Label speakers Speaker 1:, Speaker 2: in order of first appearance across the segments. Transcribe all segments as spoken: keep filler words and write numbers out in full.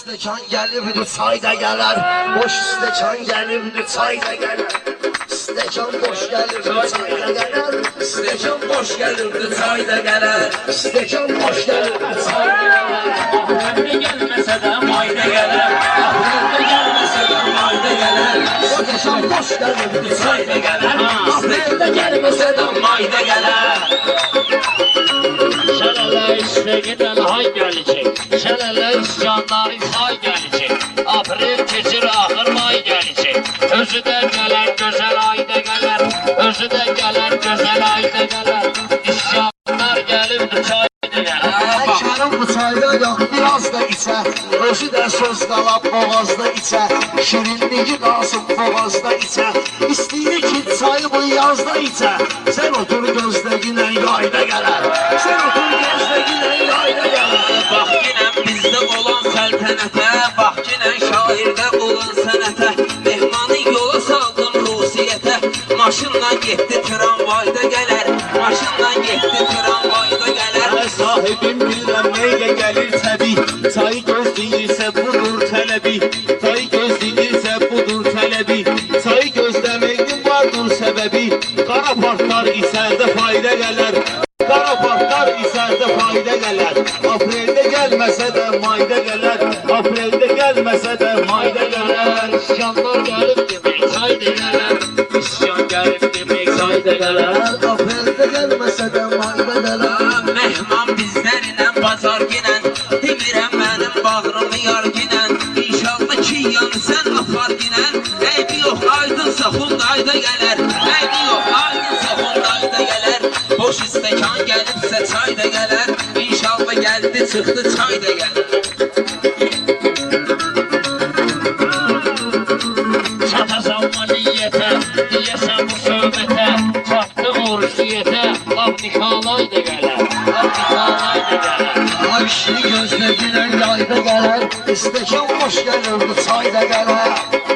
Speaker 1: stəkan gəlibdir, çay da gələr. Boş stəkan gəlibdir, çay da gələr. Stəkan boş gəlibdir, çay da gələr. Stəkan boş gəlibdir, çay da gələr. Stəkan boş gəlibdir, çay da gələr.
Speaker 2: Ahirette gelmese de mayda gelir. Ahirette gelmese de mayda gelir.
Speaker 1: Stəkan boş gəlibdir, çay da gələr.
Speaker 2: Ahirette gelmese de mayda gelir. Şelale istegiden hay gelecek. Şelale isyanları hay gelecek. April geçir ahır may gelecek. Özü de gelir güzel ayda gelir. Özü de gelir güzel ayda gelir. İsyanlar gelip çay
Speaker 1: Karım bu çayda yok biraz da içe. Özü de söz qalab boğazda içe. Şirinliği qalsın boğazda içe. İstəyir ki çayı bu yazda içe. Sen otur gözde yine yayda gələr. Sen otur gözde yine yayda gələr.
Speaker 3: Bax yine bizde olan səltənətə, bax yine şairdə olan sənətə. Mehmanı yola saldım Rusiyyətə. Maşınla getdi tramvayda gələr. Maşınla getdi tramvayda gələr.
Speaker 4: Sahibim bilmem neyle gelir tabi. Çay gözləyirsə budur tələbi. Çay gözləyirsə budur tələbi. Çay gözləməyin vardır səbəbi. Qara partlar isə də fayda gələr. Qara partlar isə də fayda gələr. Apreldə gəlməsə də mayda gələr. Apreldə gəlməsə də mayda gələr.
Speaker 2: İsyanlar gelip demek çayda gelir. İsyan gelip demek çayda gelir.
Speaker 1: Apreldə gəlməsə də mayda gələr.
Speaker 3: Mehman bizlərlə bazar ginən. Demirəm mənim bağrımı yar ginən. İnşallah ki yanı sən apar ginən. Eybi yox aydınsa Hyundai'da gələr. Eybi yox aydınsa Hyundai'da gələr. Boş istəkan gəlibsə çay da gələr. İnşallah gəldi çıxdı çay da gələr.
Speaker 2: Çatasan maliyete, diyesen bu söhbete. Çattı ursiyete, laf nişanay da gelir. Laf nişanay da gelir.
Speaker 1: Ay kişini gözle yine yayda gələr. İstəkan boş gəlirdi, çay da gələr.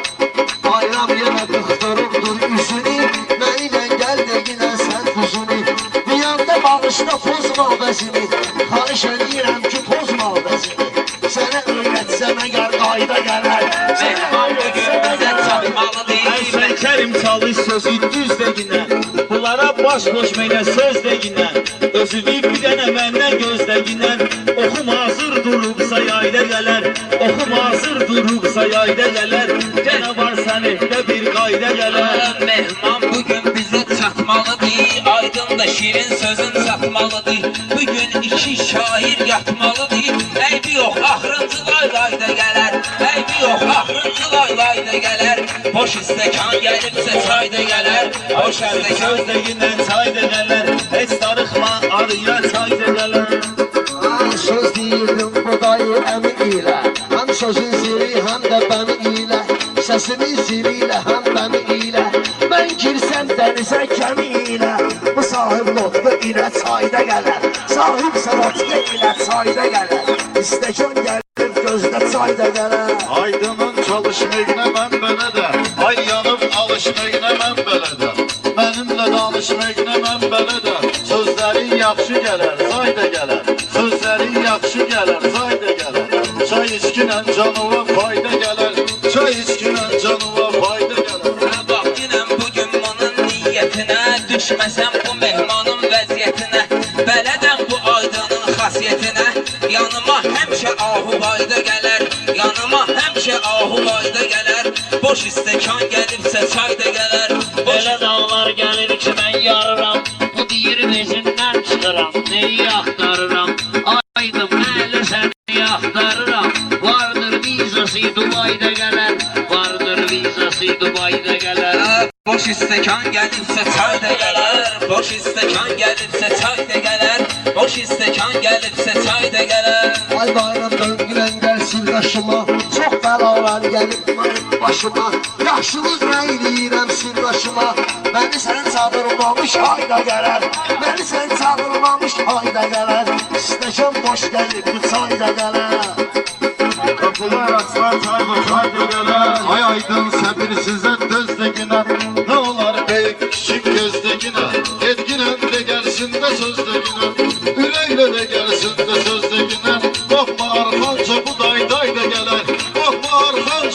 Speaker 1: Bayram yenə qıxdırıbdır üzünü. Mənimlə gəl də yine sən tuzunu. Bir yanda bağışda pozma vəzini. Xarış edirəm ki pozma vəzini. Sənə öyrətsəm əgər qayda gələr.
Speaker 3: Mehman bugün bizə çatmalı
Speaker 4: Ey
Speaker 3: deyil.
Speaker 4: şekerim çalış sözü düz de yine. Bunlara baş koşmayla söz de yine. Özü bir bir dene benden göz de yine. Okum hazır durubsa yayda gelir. Okum hazır durubsa yayda gelir. Gene var senette bir kayda gelir.
Speaker 3: Mehman bugün bizə çatmalıdır. Aydın da şirin sözün çatmalıdır. Bugün iki şair yatmalıdır. Eybi yox axırıncı laylayda gələr. Eybi yox axırıncı laylayda gələr. Boş istəkan gəlibsə çay da gələr. Boş istəkan
Speaker 4: Söz de yine çay da gelir. Hiç darıkma arıya çay da gelir.
Speaker 1: Aa, söz deyirdim bu dayı əmi ilə. Həm sözün zili həm də bəmi ilə. Səsinin zili ilə həm bəmi ilə. Mən girsəm dənizə kəmi ilə. Bu sahib lotqa ilə çayda gələr. Sahib savatka ilə çayda gələr. İstəkan gəlib gözdə çayda gələr.
Speaker 5: Aydının çalışmağına mən belə də, ay yanıb alışmağına mən belə də, mənimlə danışmağına mən belə də, sözlərin yaxşı gələr, zay da gələr, sözlərin yaxşı gələr, zay da gələr, çay içkinə canıva fayda gələr, çay içkinə canıva fayda gələr.
Speaker 3: bax yine bugün bunun niyyətinə. Düşməsəm bu mehmanın vəziyyətinə. Bələdəm bu aydının xasiyyətinə. Yanıma həmişə ahu bayda gələr. Yanıma həmişə ahu bayda gələr. Boş istəkan gəlibsə çay da gələr. Boş
Speaker 2: Böyle dağlar gelir ki ben yarıram. Bu deyir bezinden çıkıram. Neyi aktarıram? Aydım hele seni aktarıram. Vardır vizası Dubai'de gelir. Vardır vizası Dubai'de gelir.
Speaker 3: Boş istəkan gəlibsə çay da gələr. Boş istəkan gəlibsə çay da gələr. Boş istəkan gəlibsə çay da gələr.
Speaker 1: Ay bayram döngülən gəlsin qaşıma. Çox bəlalar gəlib mənim başıma. Yaxşılıq nə eləyirəm sirdaşıma. Məni sən çağırmamış hayda gələr. Məni sən çağırmamış hayda gələr. İstəkan boş gəlib çayda gələr.
Speaker 5: Kapılar açlar çayda çayda gələr, ay aydın səbirsizən dözdə günə, nə olar böyük küçük gözdə günə, etginən də gəlsin də sözdə günə, ürəklə də gəlsin də sözdə günə, baxma arxanca bu dayday da gələr, Orxan